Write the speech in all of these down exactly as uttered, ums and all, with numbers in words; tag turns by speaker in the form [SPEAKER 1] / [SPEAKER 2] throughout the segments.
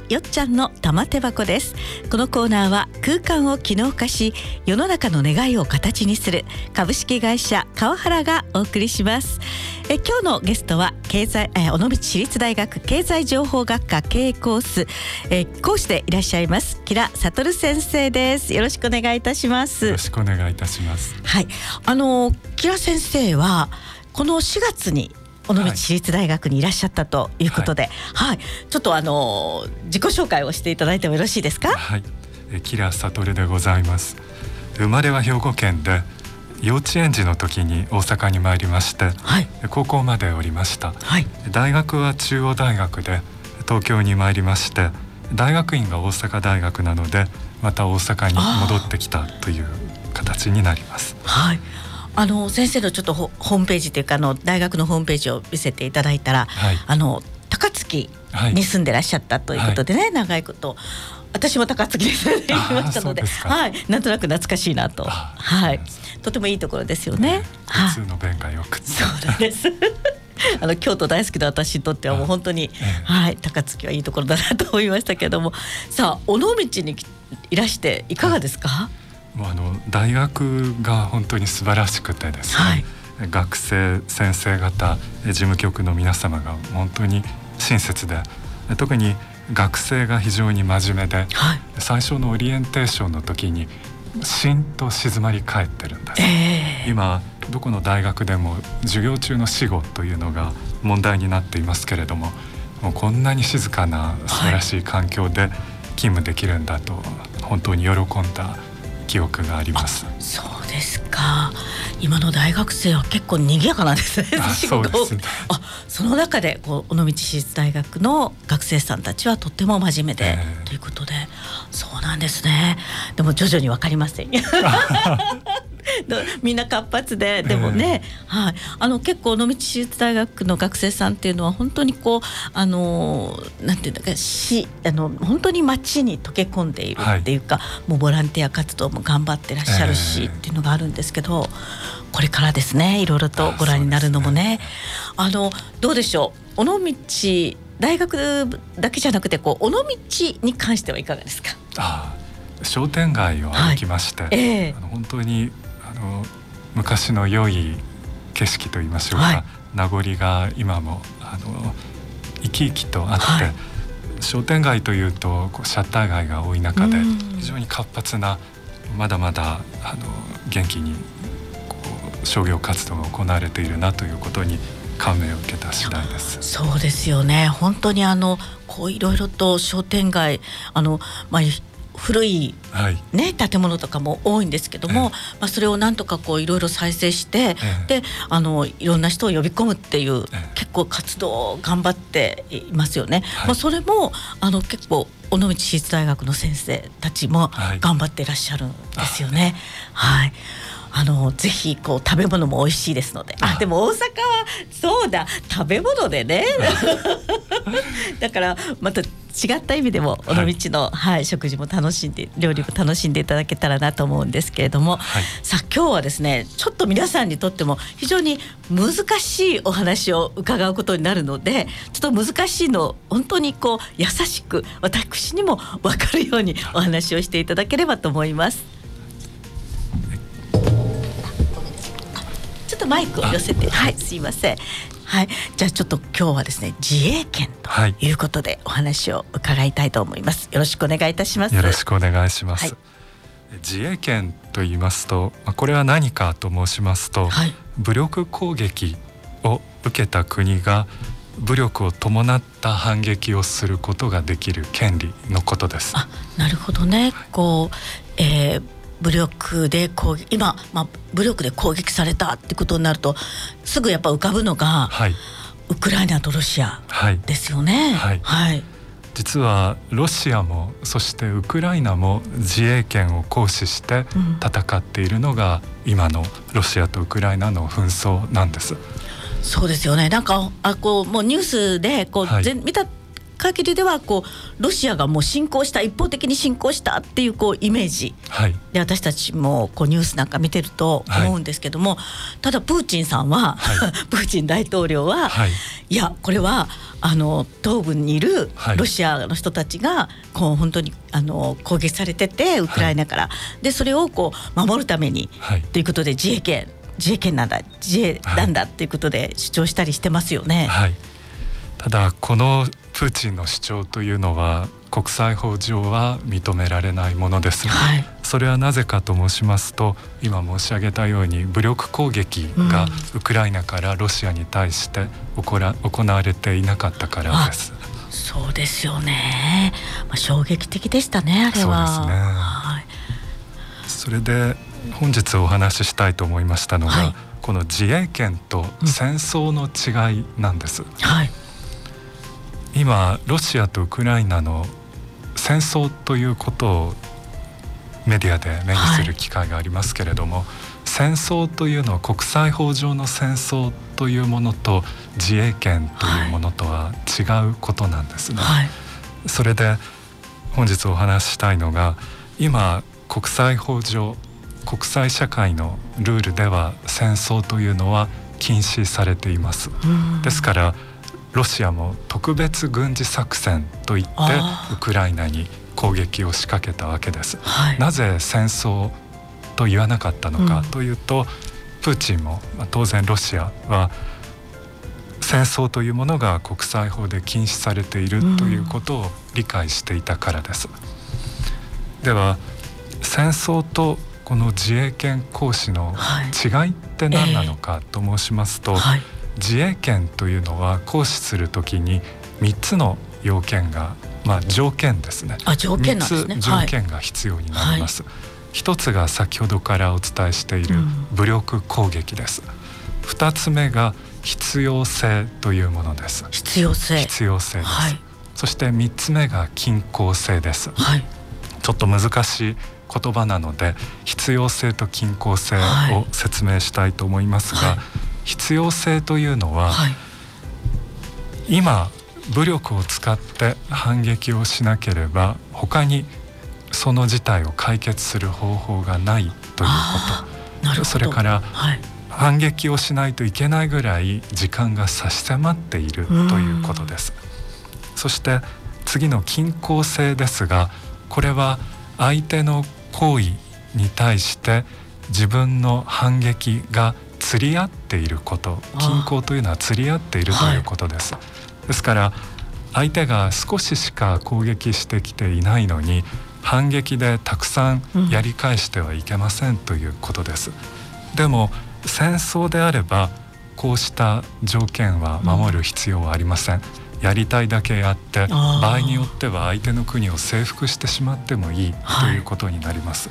[SPEAKER 1] よっちゃんの玉手箱です。このコーナーは空間を機能化し世の中の願いを形にする株式会社川原がお送りします。え今日のゲストは経済え尾道市立大学経済情報学科経営コースえ講師でいらっしゃいます吉良悟先生です。よろしくお願いいたします。
[SPEAKER 2] よろしくお願いいたします。
[SPEAKER 1] はい、あの吉良先生はこのしがつに尾道市立大学にいらっしゃったということで、はいはい、ちょっとあの自己紹介をしていただいてもよろしいですか。
[SPEAKER 2] はい、え吉良悟でございます。生まれは兵庫県で幼稚園児の時に大阪に参りまして、はい、高校までおりました、はい、大学は中央大学で東京に参りまして大学院が大阪大学なのでまた大阪に戻ってきたという形になります。
[SPEAKER 1] はい、あの先生のちょっとホームページというかあの大学のホームページを見せていただいたら、はい、あの高槻に住んでらっしゃったということでね、はい、長いこと私も高槻に住んでいましたので、はい、なんとなく懐かしいなと、はい、とてもいいところですよね。
[SPEAKER 2] 普通の便がよくて、
[SPEAKER 1] そうなんですあの京都大好きな私にとってはもう本当に、はい、高槻はいいところだなと思いましたけれども、さあ尾道にいらしていかがですか。はい、
[SPEAKER 2] もうあの大学が本当に素晴らしくてですね、はい、学生先生方事務局の皆様が本当に親切で特に学生が非常に真面目で、はい、最初のオリエンテーションの時にしんと静まり返ってるんです、えー、今どこの大学でも授業中の死後というのが問題になっていますけれども、もうこんなに静かな素晴らしい環境で勤務できるんだと本当に喜んだ記憶があります。
[SPEAKER 1] そうですか。今の大学生は結構賑やかなんですね。
[SPEAKER 2] あ、そうですね。
[SPEAKER 1] あ、その中でこう尾道市立大学の学生さんたちはとっても真面目で、えー、ということで、そうなんですね。でも徐々に分かりませんみんな活発で、でもね、えーはい、あの結構尾道市立大学の学生さんっていうのは本当にこうあのなんていうんだかしあの本当に街に溶け込んでいるっていうか、はい、もうボランティア活動も頑張ってらっしゃるし、えー、っていうのがあるんですけど、これからですね、いろいろとご覧になるのもね、あのどうでしょう、尾道大学だけじゃなくてこう尾道に関してはいかがですか。
[SPEAKER 2] ああ、商店街を歩きまして、はい、えー、あの本当にあの昔の良い景色といいましょうか、はい、名残が今もあの生き生きとあって、はい、商店街というとこうシャッター街が多い中で非常に活発なまだまだあの元気にこう商業活動が行われているなということに感銘を受けた次第です。
[SPEAKER 1] そうですよね。本当にあのこういろいろと商店街あの、まあ古い、ね、建物とかも多いんですけども、えーまあ、それをなんとかこういろいろ再生して、えー、であのいろんな人を呼び込むっていう、えー、結構活動を頑張っていますよね。はい、まあ、それもあの結構尾道市立大学の先生たちも頑張っていらっしゃるんですよね。はい、はい、あのぜひこう食べ物も美味しいですので、あでも大阪はそうだ食べ物でねだからまた違った意味でも尾道の、はいはい、食事も楽しんで料理も楽しんでいただけたらなと思うんですけれども、はい、さあ今日はですねちょっと皆さんにとっても非常に難しいお話を伺うことになるので、ちょっと難しいのを本当にこう優しく私にも分かるようにお話をしていただければと思います。ちょっとマイクを寄せて、はい、すいません。はい、じゃあちょっと今日はですね自衛権ということでお話を伺いたいと思います。よろしくお願いいたします。
[SPEAKER 2] よろしくお願いします。はい、自衛権と言いますと、これは何かと申しますと、はい、武力攻撃を受けた国が武力を伴った反撃をすることができる権利のことです。
[SPEAKER 1] あ、なるほどね。こう、えー武力で攻撃今、まあ、武力で攻撃されたってことになるとすぐやっぱ浮かぶのが、はい、ウクライナとロシアですよね。はいはい、
[SPEAKER 2] 実はロシアもそしてウクライナも自衛権を行使して戦っているのが、うん、今のロシアとウクライナの紛争なんです。
[SPEAKER 1] そうですよね。なんかあこうもうニュースでこう、はい、見た限りではこうロシアがもう侵攻した、一方的に侵攻したっていうこうイメージで、私たちもこうニュースなんか見てると思うんですけども、はい、ただプーチンさんは、はい、プーチン大統領は、はい、いやこれはあの東部にいるロシアの人たちがこう本当にあの攻撃されてて、ウクライナから、はい、でそれをこう守るために、はい、ということで自衛権自衛権なんだ自衛なんだっていうことで主張したりしてますよね。
[SPEAKER 2] はい、ただこのプーチンの主張というのは国際法上は認められないものです、はい、それはなぜかと申しますと、今申し上げたように武力攻撃がウクライナからロシアに対して行ら、行われていなかったからです。
[SPEAKER 1] そうですよね、まあ、衝撃的でしたね、あれは。
[SPEAKER 2] そうですね、はい、それで本日お話ししたいと思いましたのが、はい、この自衛権と戦争の違いなんです、うんはい、今ロシアとウクライナの戦争ということをメディアで目にする機会がありますけれども、はい、戦争というのは国際法上の戦争というものと自衛権というものとは違うことなんですね、はい、それで本日お話ししたいのが、今国際法上国際社会のルールでは戦争というのは禁止されています。ですからロシアも特別軍事作戦といってウクライナに攻撃を仕掛けたわけです、はい、なぜ戦争と言わなかったのかというと、うん、プーチンも当然ロシアは戦争というものが国際法で禁止されているということを理解していたからです、うん、では戦争とこの自衛権行使の違いって何なのかと申しますと、はいえーはい、自衛権というのは行使するときにみっつの要件が、まあ、条件ですね。
[SPEAKER 1] あ、条件なんですね。
[SPEAKER 2] みっつ条件が必要になります、はい、ひとつが先ほどからお伝えしている武力攻撃です、うん、ふたつめが必要性というものです。
[SPEAKER 1] 必要性
[SPEAKER 2] 必要性です、はい、そしてみっつめが均衡性です、はい、ちょっと難しい言葉なので必要性と均衡性を説明したいと思いますが、はい、必要性というのは、はい、今武力を使って反撃をしなければ他にその事態を解決する方法がないということ。なるほど。それから、はい、反撃をしないといけないぐらい時間が差し迫っているということです。そして次の均衡性ですが、これは相手の行為に対して自分の反撃が釣り合っていること、均衡というのは釣り合っているということです、はい、ですから相手が少ししか攻撃してきていないのに反撃でたくさんやり返してはいけませんということです、うん、でも戦争であればこうした条件は守る必要はありません、うん、やりたいだけやって場合によっては相手の国を征服してしまってもいいということになります、はい、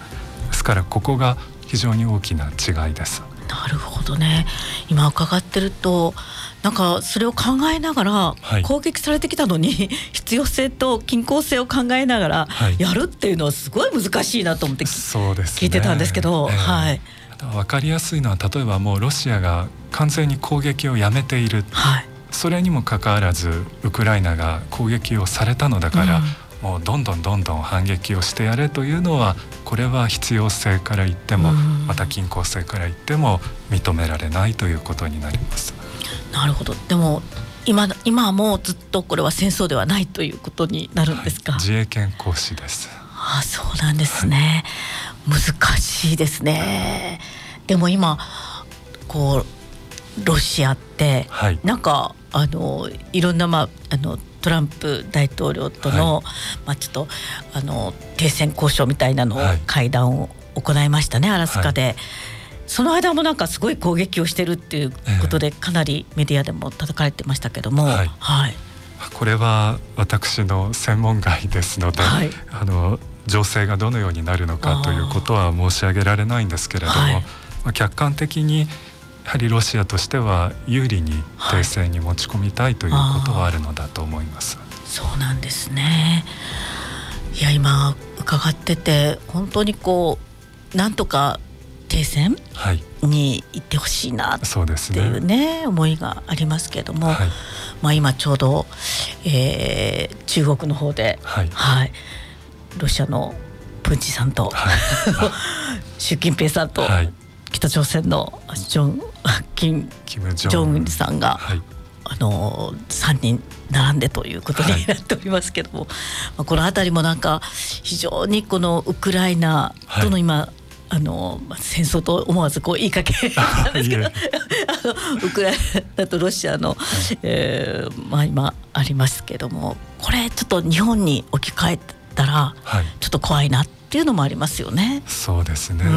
[SPEAKER 2] ですからここが非常に大きな違いです。
[SPEAKER 1] なるほどね。今伺ってるとなんかそれを考えながら、はい、攻撃されてきたのに必要性と均衡性を考えながらやるっていうのはすごい難しいなと思って、はい、聞いてたんですけど、えーはい、
[SPEAKER 2] 分かりやすいのは例えばもうロシアが完全に攻撃をやめている、はい、それにもかかわらずウクライナが攻撃をされたのだから、うんもうどんどんどんどん反撃をしてやれというのはこれは必要性から言ってもまた均衡性から言っても認められないということになります。
[SPEAKER 1] なるほど。でも 今, 今はもうずっとこれは戦争ではないということになるんですか。
[SPEAKER 2] はい、自衛権行使です。
[SPEAKER 1] ああそうなんですね、はい、難しいですね。でも今こうロシアって、はい、なんかあのいろんな、まあ、あのトランプ大統領との、はいまあ、ちょっとあの停戦交渉みたいなのを、はい、会談を行いましたねアラスカで、はい、その間もなんかすごい攻撃をしてるっていうことで、えー、かなりメディアでも叩かれてましたけども、はいはい、
[SPEAKER 2] これは私の専門外ですので、はい、あの情勢がどのようになるのかということは申し上げられないんですけれども、はいまあ、客観的にやはりロシアとしては有利に停戦に持ち込みたいということはあるのだと思います、はい、
[SPEAKER 1] そうなんですね。いや今伺ってて本当にこうなんとか停停戦に行ってほしいなっていうね、思いがありますけれども、はい、まあ、今ちょうど、えー、中国の方で、はいはい、ロシアのプーチンさんと、はい、習近平さんと、はい、北朝鮮のジョンキム・ジョンウンさんが、はい、あのさんにん並んでということになっておりますけども、はい、まあ、このあたりもなんか非常にこのウクライナとの今、はい、あの戦争と思わずこう言いかけなんですけどあのウクライナとロシアの、はい、えーまあ、今ありますけども、これちょっと日本に置き換えたらちょっと怖いなっていうのもありますよね。
[SPEAKER 2] そうですね。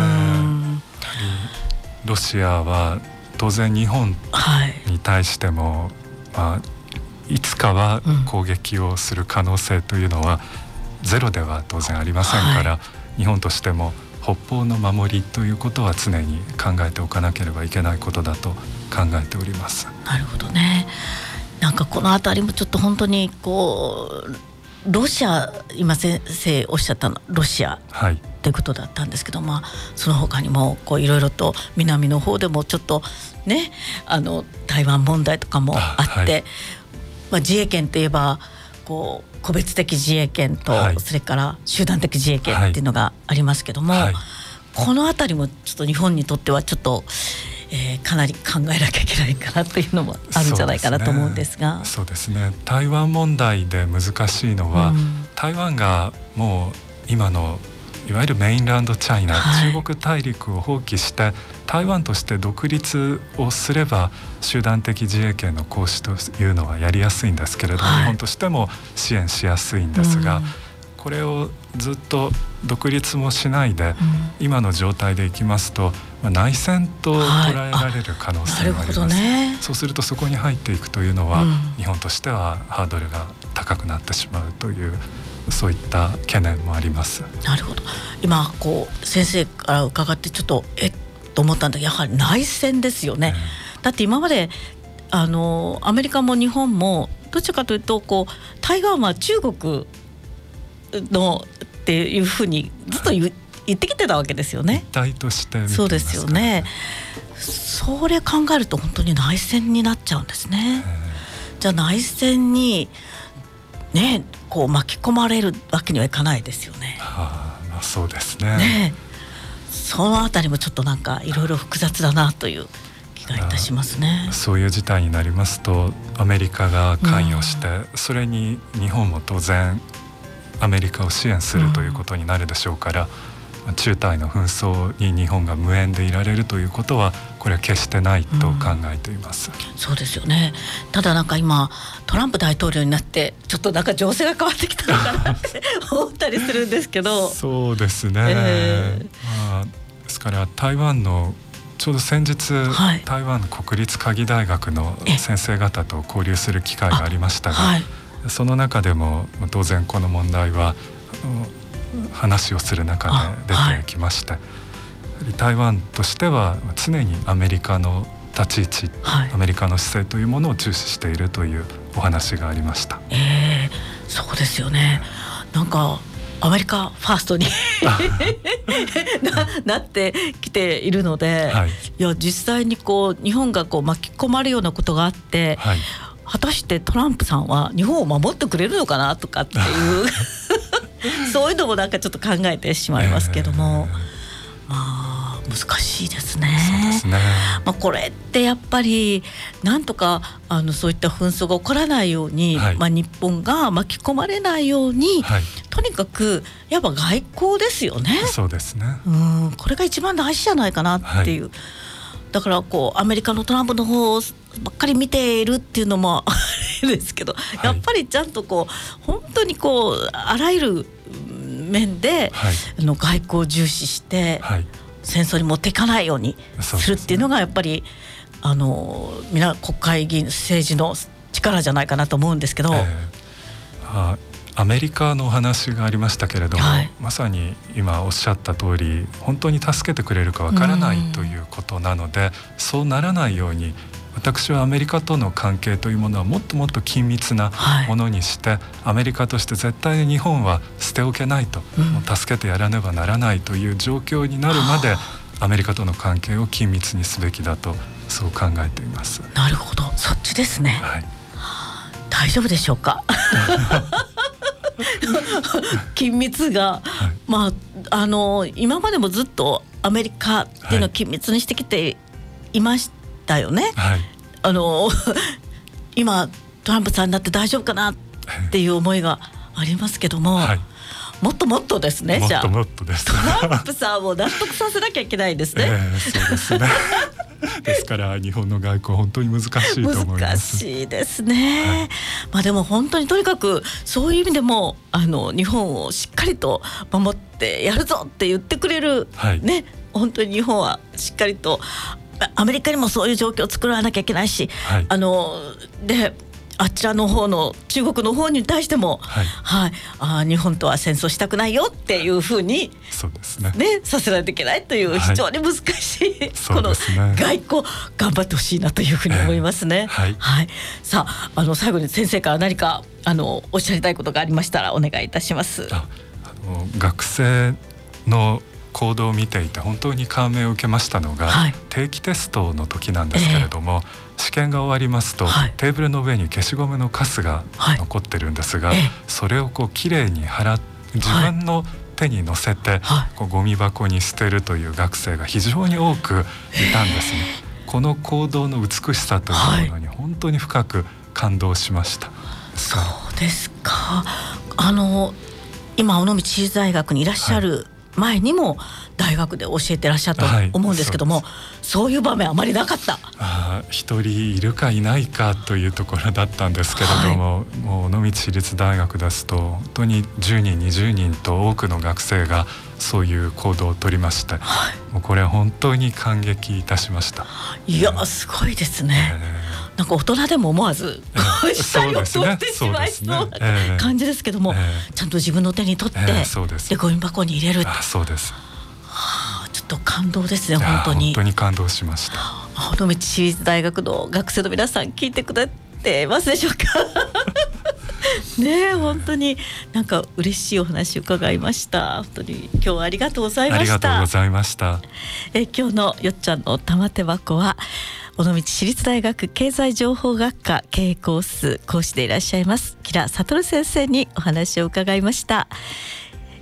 [SPEAKER 2] ロシアは当然日本に対しても、はい、まあ、いつかは攻撃をする可能性というのはゼロでは当然ありませんから、はい、日本としても北方の守りということは常に考えておかなければいけないことだと考えております。
[SPEAKER 1] なるほどね。なんかこのあたりもちょっと本当にこうロシア、今先生おっしゃったのロシア、はい、ということだったんですけど、まあ、その他にもいろいろと南の方でもちょっとね、あの台湾問題とかもあって、はい、まあ、自衛権といえばこう個別的自衛権と、はい、それから集団的自衛権っていうのがありますけども、はいはい、このあたりもちょっと日本にとってはちょっと、えー、かなり考えなきゃいけないかなというのもあるんじゃないかなと思うんですが、
[SPEAKER 2] そうですね、そうですね。台湾問題で難しいのは、うん、台湾がもう今のいわゆるメインランドチャイナ、はい、中国大陸を放棄して台湾として独立をすれば集団的自衛権の行使というのはやりやすいんですけれども、はい、日本としても支援しやすいんですが、うん、これをずっと独立もしないで、うん、今の状態でいきますと、まあ、内戦と捉えられる可能性があります、はい、ね、そうするとそこに入っていくというのは、うん、日本としてはハードルが高くなってしまうという、そういった懸念もあります。
[SPEAKER 1] なるほど。今こう先生から伺ってちょっとえっと思ったんだけど、やはり内戦ですよね、えー、だって今まであのアメリカも日本もどちらかというとこう台湾は中国のっていうふうにずっと 言, 言ってきてたわけですよね。
[SPEAKER 2] 一体として見てますから。
[SPEAKER 1] そうですよね。それ考えると本当に内戦になっちゃうんですね。じゃあ内戦にね、こう巻き込まれるわけにはいかないですよね。
[SPEAKER 2] はあ、まあ、そうですね。
[SPEAKER 1] ね、そのあたりもちょっとなんかいろいろ複雑だなという気がいたしますね。
[SPEAKER 2] そういう事態になりますとアメリカが関与して、うん、それに日本も当然アメリカを支援するということになるでしょうから、うん、中台の紛争に日本が無縁でいられるということはこれは決してないと考えています、
[SPEAKER 1] うん、そうですよね。ただなんか今トランプ大統領になってちょっとなんか情勢が変わってきたのかなって思ったりするんですけど
[SPEAKER 2] そうですね、えーまあ、ですから台湾のちょうど先日、はい、台湾の国立科技大学の先生方と交流する機会がありましたが、はい、その中でも当然この問題は話をする中で出てきまして、はい、台湾としては常にアメリカの立ち位置、はい、アメリカの姿勢というものを注視しているというお話がありました。
[SPEAKER 1] えー、そうですよね。なんかアメリカファーストにな, なってきているので、はい、いや実際にこう日本がこう巻き込まれるようなことがあって、はい、果たしてトランプさんは日本を守ってくれるのかなとかっていうそういうのもなんかちょっと考えてしまいますけども、えー、まあ難しいですね。
[SPEAKER 2] そうですね。
[SPEAKER 1] まあ、これってやっぱりなんとかあのそういった紛争が起こらないように、はい、まあ、日本が巻き込まれないように、はい、とにかくやっぱ外交ですよね。
[SPEAKER 2] そうですね。
[SPEAKER 1] うん、これが一番大事じゃないかなっていう、はい、だからこうアメリカのトランプの方ばっかり見ているっていうのもあれですけど、はい、やっぱりちゃんとこう本当にこうあらゆる面で、はい、あの外交を重視して、はい、戦争に持っていかないようにするっていうのがやっぱりあのみんな国会議員政治の力じゃないかなと思うんですけど、えー、
[SPEAKER 2] あアメリカのお話がありましたけれども、はい、まさに今おっしゃった通り本当に助けてくれるかわからないということなので、そうならないように私はアメリカとの関係というものはもっともっと緊密なものにして、はい、アメリカとして絶対に日本は捨ておけないと、うん、もう助けてやらねばならないという状況になるまでアメリカとの関係を緊密にすべきだとそう考えています。
[SPEAKER 1] なるほど、そっちですね、
[SPEAKER 2] はい、
[SPEAKER 1] 大丈夫でしょうか緊密が、はい、まああの今までもずっとアメリカっていうのを緊密にしてきていましたよね、はい、あの今トランプさんになって大丈夫かなっていう思いがありますけども、はい、もっともっとですね、じゃあ
[SPEAKER 2] もっともっとです
[SPEAKER 1] トランプさんを納得させなきゃいけないですね、
[SPEAKER 2] えー、そうですねですから日本の外交本当に難しいと思います。
[SPEAKER 1] 難しいですね、はい、まあでも本当にとにかくそういう意味でもあの日本をしっかりと守ってやるぞって言ってくれる、はい、ね、本当に日本はしっかりとアメリカにもそういう状況を作らなきゃいけないし、はい、あのであちらの方の中国の方に対しても、はいはい、あ日本とは戦争したくないよっていうふうに、
[SPEAKER 2] そうですね、
[SPEAKER 1] ね、させないといけないという非常に難しい、はい、この外交頑張ってほしいなというふうに思いますね、えーはいはい、さあ、あの最後に先生から何かあのおっしゃりたいことがありましたらお願いいたします。
[SPEAKER 2] ああの学生の行動を見ていて本当に感銘を受けましたのが、はい、定期テストの時なんですけれども、えー、試験が終わりますと、はい、テーブルの上に消しゴムのカスが残ってるんですが、はい、それをこうきれいに払って自分の手に乗せて、はい、こうゴミ箱に捨てるという学生が非常に多くいたんですね。この行動の美しさというものに本当に深く感動しました、はい、
[SPEAKER 1] そうですか。あの今尾道市立大学にいらっしゃる、はい、前にも大学で教えてらっしゃったと思うんですけども、はい、そう、そういう場面あまりなかった。
[SPEAKER 2] あ一人いるかいないかというところだったんですけれども、はい、もう尾道市立大学ですと本当にじゅうにんにじゅうにんと多くの学生がそういう行動を取りまして、はい、もうこれは本当に感激いたしまし
[SPEAKER 1] た。いや、すごいですね、えー、なんか大人でも思わず下に落としてしまいそうな感じですけども、えー、ちゃんと自分の手に取って、えー、そうです。でゴミ箱に入れる。
[SPEAKER 2] あ、そうです。
[SPEAKER 1] はあ、ちょっと感動ですね、本当に。
[SPEAKER 2] 本当に感動しました。
[SPEAKER 1] 尾道市立大学の学生の皆さん聞いてくれてますでしょうかねえ、本当になんか嬉しいお話を伺いました。本当に今日はありがとうございました。
[SPEAKER 2] ありがとうございました。
[SPEAKER 1] え今日のよっちゃんの玉手箱は尾道市立大学経済情報学科経営コース講師でいらっしゃいます吉良悟先生にお話を伺いました。